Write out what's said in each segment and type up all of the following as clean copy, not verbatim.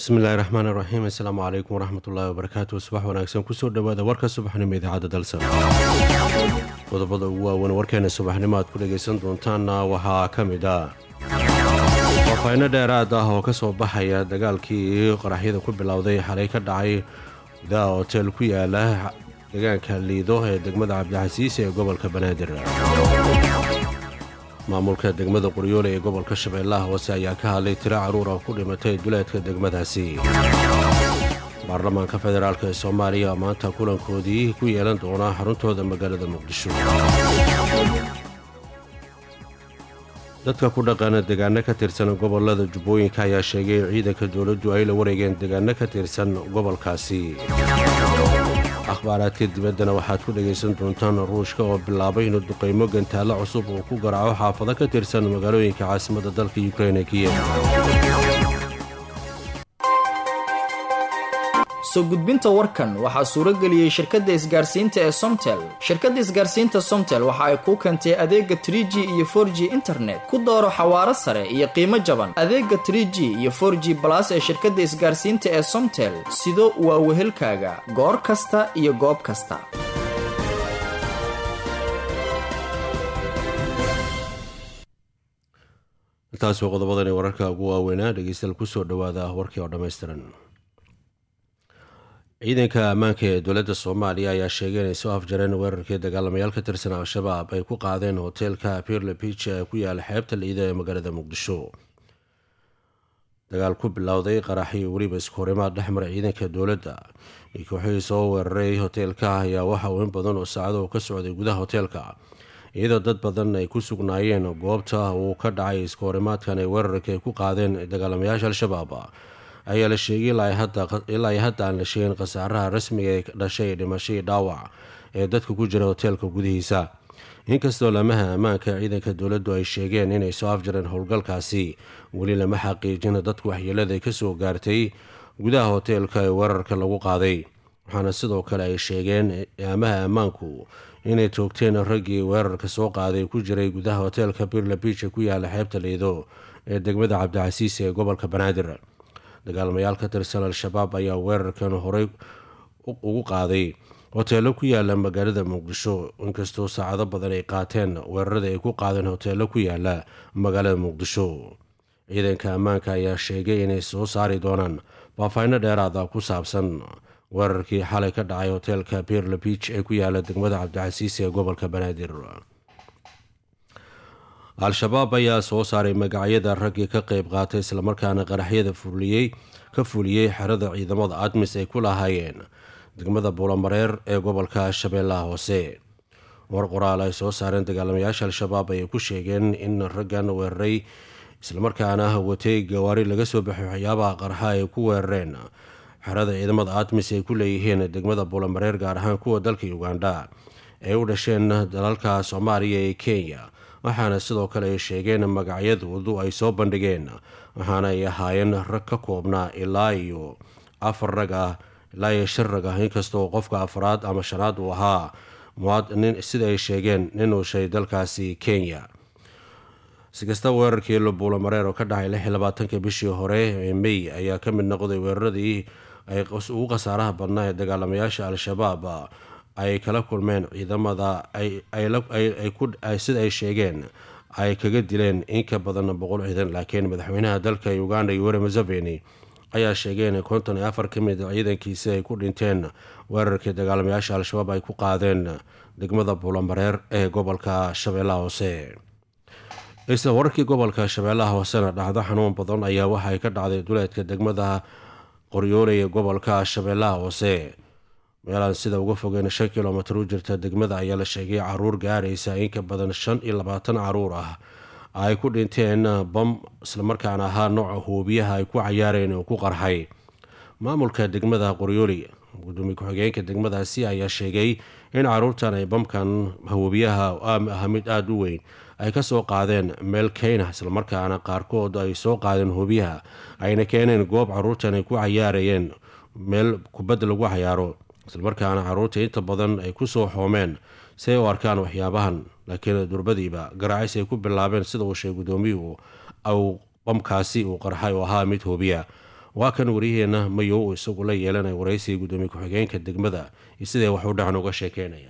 bismillahi raxmaan iraxiim assalaamu calaykum waraxmatullaahi wabarakaatu subax wanaagsan kusoo dhowaada warka subaxnimo idaacadda dalsa qodobada ugu waaweyn warkeena subaxnimo aad ku dhagaysan doontaanna waxaa ka mid ah faafayno dheeraad ah oo ka soo baxaya dagaalkii qaraxyada ku bilowday xalay ka dhacay gudaha hotel ku yaala deegaanka liido ee degmada cabdixasiis ee gobolka banaadir maamulka degmada qoryoole ee gobolka shabeellaha hoose ayaa ka hadlay tiro carruur ah ku dhimatay duleedka degmadaasi baarlamaanka federaalk ee soomaaliya maanta kulankoodii ku yeelan doona xaruntooda magaalada muqdisho dadka ku dhaqana deegaano ka tirsan gobolada jubbooyinka ayaa sheegay in ciidanka dowladdu ay la wareegeen deegaano ka tirsan gobolkaasi akhbaaraadka dibaddana waxaad ku dhagaysan doontaan ruushka oo bilaabay inuu duqaymo gantaalo cusub uu ku garaaco xaafado ka tirsan magaalooyinka caasimadda dalka yukrain ee kiyef soo gudbinta warkan waxaa suurageliyey shirkadda isgaarsiinta ee somtel. Shirkadda isgaarsiinta somtel waxa ay kuu keentay adeega 3G iyo 4G internet ku dooro xawaaro sare iyo qiimo jaban. Adeega 3G iyo 4G plus ee shirkadda isgaarsiinta ee somtel sido waa wehelkaaga goor kasta iyo goob kasta. intaas waa qodobadani wararka ugu waaweynaa dhegeystayaal kusoo dhowaada warkii oo dhammaystiran. ciidanka ammaanka ee dowladda soomaaliya ayaa sheegay inay soo afjareen weerarkii dagaalamayaal ka tirsan al-shabaab ay ku qaadeen hoteelka pirle beach ee ku yaala xeebta liida ee magaalada muqdisho. dagaal ku bilowday qaraxii weliba iskahorimaad dhexmara ciidanka dowladda iyo kooxihii soo weeraray hoteelka ayaa waxa uu in badan oo saacado ka socday gudaha hoteelka iyadoo dad badan ay ku sugnaayeen goobta uu ka dhacay iskahorimaadkan ay weerarka ay ku qaadeen dagaalamayaasha al-shabaab ayaa la sheegay ilaa ay hadda aan la sheegin khasaaraha rasmiga ee dhashay dhimashadii dhaawac ee dadka ku jira hoteelka gudihiisa. inkastoo lamaha ammaanka ciidanka dowladdu ay sheegeen inay soo afjareen howlgalkaasi weli lama xaqiijin dadku waxyeelada ka soo gaartay gudaha hoteelka ee weerarka lagu qaaday. waxaana sidoo kale ay sheegeen lamaha ammaanku inay toogteen raggii weerarka soo qaaday ku jiray gudaha hoteelka pirle beach ku yaala xeebta liido ee degmada cabdixasiis ee gobolka banaadir. dagaalamayaal ka tirsan al-shabaab ayaa weerarkan horey ugu qaaday hoteelo ku yaala magaalada muqdisho inkastoo saacado badan ay qaateen weerarada ay ku qaadeen hoteelo ku yaala magaalada muqdisho. ciidanka ammaanka ayaa sheegay inay soo saari doonaan faafayno dheeraada ku saabsan weerarkii xalay ka dhacay hoteelka pirle beach ee ku yaala degmada cabdixasiis ee gobolka banaadir. al-shabaab ayaa soo saaray magacyada raggii ka qayb qaatay islamarkaana qaraxyada ka fuliyey xerada ciidamada admis ay ku lahaayeen degmada buulamareer ee gobolka shabeellaha hoose. war qoraal ay soo saareen dagaalamayaasha al-shabaab ayay ku sheegeen in raggan weeraray islamarkaana watay gawaari laga soo baxay waxyaabaha qarxa ay ku weerareen xerada ciidamada admis ay ku leeyihiin degmada buulamareer gaar ahaan kuwa dalka uganda ay u dhasheen dalalka soomaaliya ee kenya. waxaana sidoo kale ay sheegeen magacyadoodu ay soo bandhigeen waxaana ay ahaayeen rag ka koobnaa ilaa iyo 4 rag ah ilaa iyo 5 rag ah inkastoo qofka afraad ama shanaad uu ahaa muwaadiniin sida ay sheegeen nin u shay dalkaasi kenya. si kasta weerarkii buulamareer oo ka dhacay 26 bishii hore ee may ayaa ka mid noqday weeraradii ay ugu khasaaraha badnaa ee dagaalamayaasha al-shabaab ay kala kulmeen ciidamada sida ay sheegeen ay kaga dileen in ka badan 100 ciidan. laakiin madaxweynaha dalka uganda yoweri museveni ayaa sheegay in 54 ka mid ciidankiisi ay ku dhinteen weerarkii dagaalamayaasha al-shabaab ay ku qaadeen degmada buulamareer ee gobolka shabeellaha hoose. isla wararkii gobolka shabeellaha hoosena dhacdo xanuun badan ayaa waxay ka dhacday duleedka degmada qoryoole ee gobolka shabeellaha hoose. meelaan sida uga fogeen 5 kilomitir u jirta degmada ayaa la sheegay caruur gaaraysa in ka badan 25 caruur ah ay ku dhinteen bam islamarkaana ahaa nooca hoobiyaha ay ku cayaareen oo ku qarxay. maamulka degmada qoryooli gudoomiye ku-xigeenka degmadaasi ayaa sheegay in caruurtan ay bamkan hoobiyaha ah mid aada u weyn ay ka soo qaadeen meel keyna islamarkaana qaarkood ay soo qaadeen hoobiyaha ayna keeneen goob caruurtan ay ku cayaarayeen meel kubadda lagu cayaaro islamarkaana caruurta inta badan ay ku soo xoomeen si ay u arkaan waxyaabahan. laakiin durbadiiba garaacis ay ku bilaabeen sida uu sheegay gudoomiyuhu bamkaasi uu qarxay oo ahaa mid hoobiya. waa kan wariyaheena mayow isagu la yeelanaya waraysiga gudoomiye ku-xigeenka degmada iyo sidee wax u dhacan uga sheekeynaya.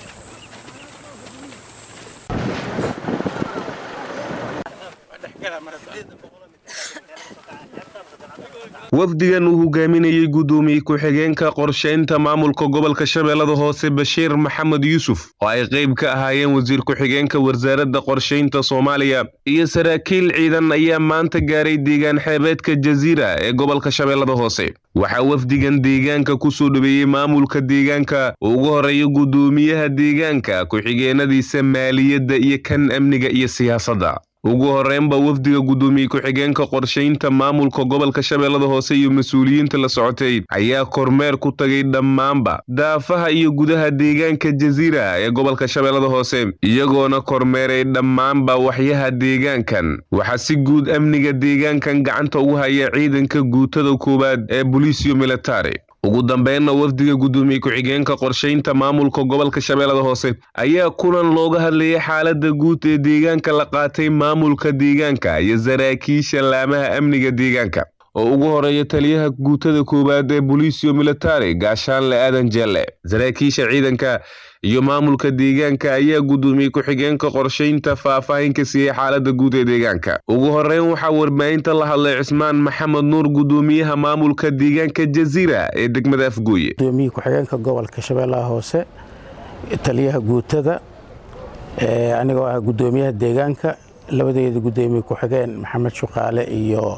wafdigan uu hogaaminayay gudoomiye ku-xigeenka qorsheynta maamulka gobolka Shabeellada Hoose Bashiir Maxamed Yuusuf oo ay qayb ka ahaayeen wasiir ku-xigeenka wasaaradda qorsheynta Soomaaliya iyo saraakiil ciidan ayaa maanta gaaray deegaan xeebeedka Jaziira ee gobolka Shabeellada Hoose. waxaa wafdigan deegaanka ku soo dhaweeyay maamulka deegaanka ugu horeeya gudoomiyaha deegaanka ku-xigeenadiisa maaliyadda iyo kan amniga iyo siyaasadda. ugu horeynba wafdiga gudoomiye ku-xigeenka qorsheynta maamulka gobolka Shabeellada Hoose iyo mas'uuliyiinta la socotay ayaa kormeer ku tagay dhammaanba daafaha iyo gudaha deegaanka Jaziira ee gobolka Shabeellada Hoose iyagoona kormeeray dhammaanba waxyaha deegaankan. waxaa si guud amniga deegaankan gacanta ugu haya ciidanka guutada koowaad ee Booliisyo Military. ugu dambeynna wafdiga gudoomiye ku-xigeenka qorsheynta maamulka gobolka Shabeellada Hoose ayaa kulan looga hadlayay xaaladda guud ee deegaanka la qaatay maamulka deegaanka iyo saraakiisha laamaha amniga deegaanka oo ugu horeeya taliyaha guutada koowaad ee Booliisyo Military Gaashaanle Aadan Jelle. saraakiisha ciidanka iyo maamulka deegaanka ayaa gudoomiye ku-xigeenka qorsheynta faahfaahin ka siiyay xaaladda guud ee deegaanka. ugu horeyn waxaa warbaahinta la hadlay Cismaan Maxamed Nuur gudoomiyaha maamulka deegaanka Jaziira ee degmada Afgooye. gudoomiye ku-xigeenka gobolka Shabeellaha Hoose taliyaha guutada anigoo ah gudoomiyaha deegaanka labadeeda gudoomiye ku-xigeen Maxamed Shuqaale iyo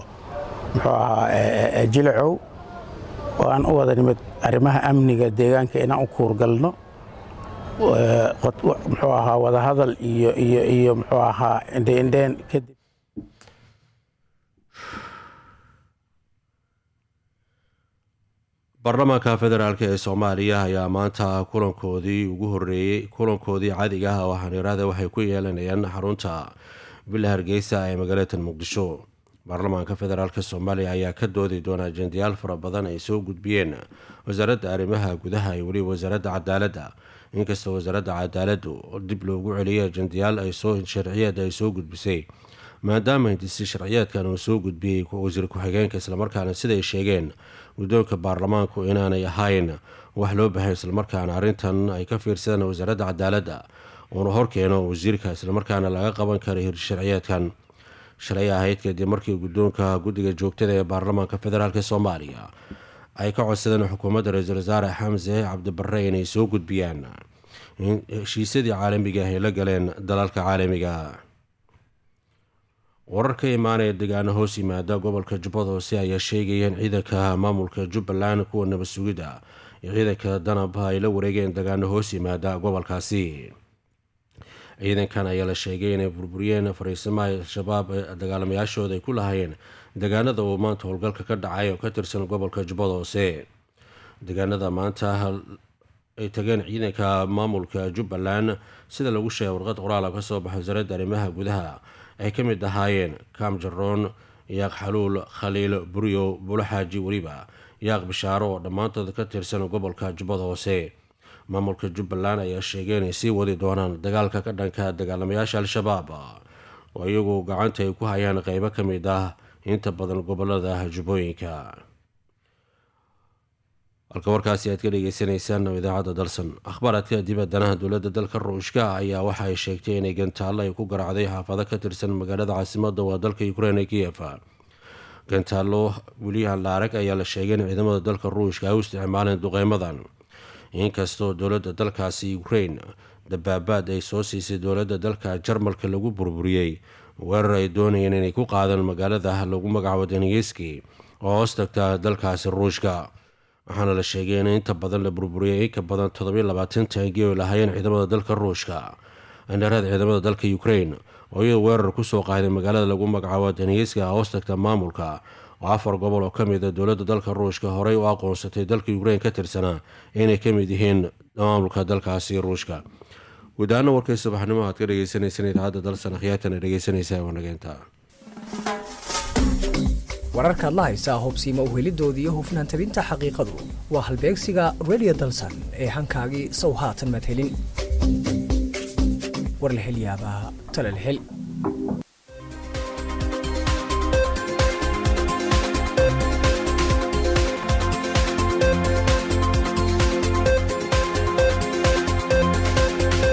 Jilcow oo aan u wada nimid arrimaha amniga deegaanka inaan u kuurgalno wada hadal iyo indheendheen kadib. baarlamaanka federaalk ee Soomaaliya ayaa maanta kulankoodii caadiga ah oo xaniiraada waxay ku yeelanayaan xarunta Villa Hargeysa ee magaalada Muqdisho. baarlamaanka federaalk Soomaaliya ayaa ka doodi doona ajendayaal fara badan ay soo gudbiyeen wasaaradda arrimaha gudaha iyo waliba wasaaradda cadaaladda. inkastoo wasaaradda cadaaladdu dib loogu celiyay ajendayaal sharciyeed ay soo gudbisay maadaama hindisi sharciyeedkan uu soo gudbiyey wasiir ku-xigeenka islamarkaana siday sheegeen guddoonka baarlamaanku inaanay ahayn wax loo baahay islamarkaana arrintan ay ka fiirsadaan wasaaradda cadaaladda uuna horkeeno wasiirka islamarkaana laga qaban karay hirsharciyeedkan. shalay ahayd kadib markii guddoonka guddiga joogtada ee baarlamaanka federaalk Soomaaliya ay ka codsadeen xukuumadda ra-iisul wasaare Xamse Cabdi Barre inay soo gudbiyaan heshiisyadii caalamiga ah ee la galeen dalalka caalamiga. warar ka imaanaya deegaano hoos yimaada gobolka Jubbada Hoose ayaa sheegaya in ciidanka maamulka Jubbaland kuwa nabad sugidda iyo ciidanka danab ay la wareegeen deegaano hoos yimaada gobolkaasi. ciidankan ayaa la sheegay inay burburiyeen fariisimaha al-shabaab ee dagaalamayaashooda ay ku lahaayeen deegaanada uu maanta howlgalka ka dhacay oo ka tirsan gobolka Jubbada Hoose. deegaanada maanta ay tageen ciidanka maamulka Jubbaland sida lagu sheegay warqad qoraal ka soo baxay wasaaradda arrimaha gudaha ay ka mid ahaayeen Kaam Jaroon, Yaaq Xaluul, Khaliil, Buryo, Bulaxaaji, waliba Yaaq Bishaaro oo dhammaantood ka tirsan gobolka Jubbada Hoose. maamulka Jubbaland ayaa sheegay inay sii wadi doonaan dagaalka ka dhanka dagaalamayaasha al-shabaab oo iyagu gacanta ay ku hayaan qaybo ka mid ah inta badan gobolada jubbooyinka. halka warkaasi aad ka dhageysanaysaan idaacadda dalsan. akhbaaraadka dibaddana dowladda dalka Ruushka ayaa waxa ay sheegtay inay gantaallo ay ku garaacday xaafado ka tirsan magaalada caasimadda waa dalka Ukraine ee Kiev. gantaallo weli aan la arag ayaa la sheegay in ciidamada dalka Ruushka ay u isticmaaleen duqeymadan. inkastoo dowladda dalkaasi Ukraine dabaabaad ay soo siisay dowladda dalka Jarmalka lagu burburiyey weerar ay doonayeen inay ku qaadaan magaalada lagu magacaabo Donetsk oo hoos tagta dalkaasi Ruushka. waxaana la sheegay in inta badan la burburiyey in ka badan 27 taangi oo lahaayeen ciidamada dalka Ruushka. andharada ciidamada dalka Ukraine oo iyadoo weerar ku soo qaaday magaalada lagu magacaabo Donetsk oo hoos tagta maamulka 4 gobol oo ka mid ah dowladda dalka Ruushka horey u aqoonsatay dalka Ukraine ka tirsanaa inay ka mid yihiin maamulka dalkaasi Ruushka. gudaana warkay subaxnimo aad ka dhageysanaysaan idaacadda dalsan akhyaatana dhageysanaysaa wanageenta. wararka la haysa hubsiimo u helidoodii hufnaan tabinta xaqiiqadu waa halbeegsiga Radio Dalsan ee hankaagii soo haatan mad helin. war la heliyaaba tala la hel